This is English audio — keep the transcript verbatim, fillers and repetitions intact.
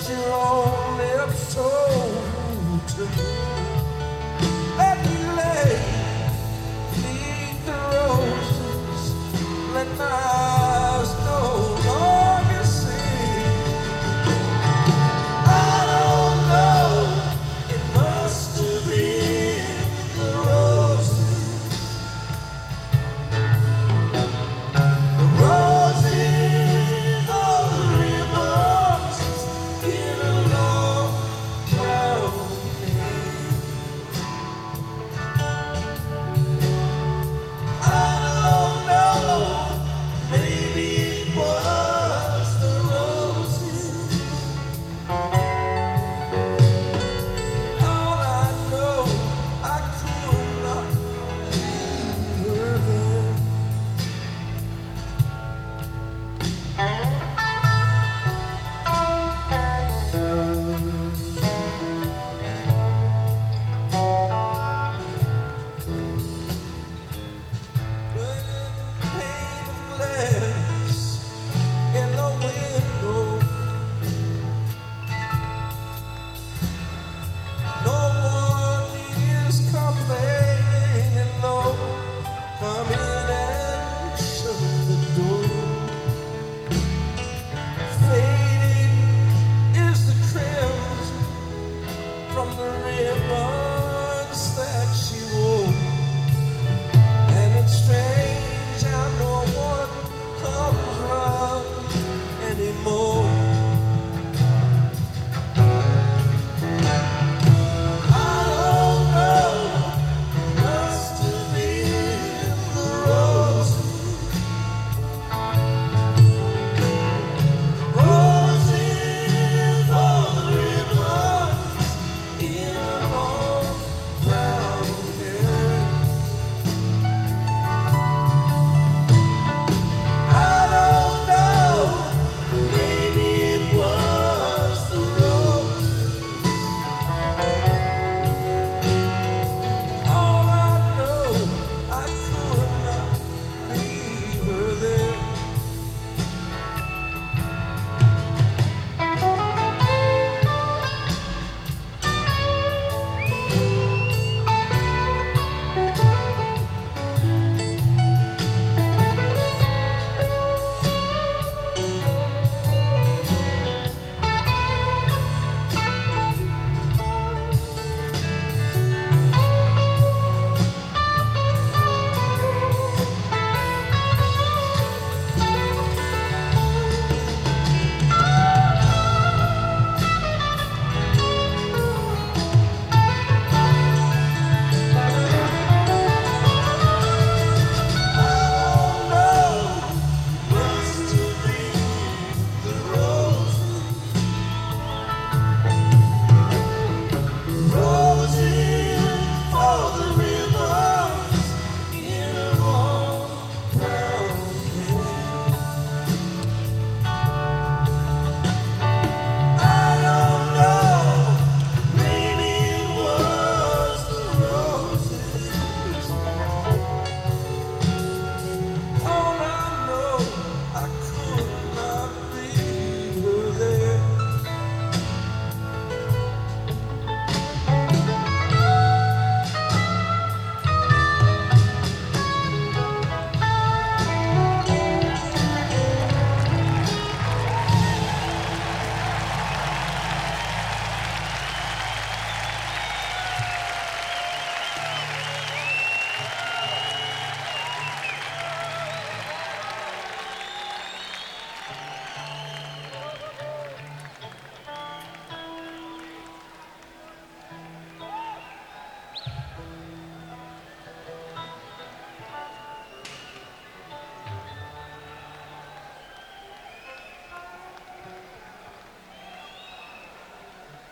your own lips told to me. Let me lay beneath the roses. Let my eyes no longer see. I don't know. It must have been the roses. The roses of the ribbons in a long brown haze. I don't know. Maybe it was the roses. All I know, I could not leave her there. Pane of glass in the wind.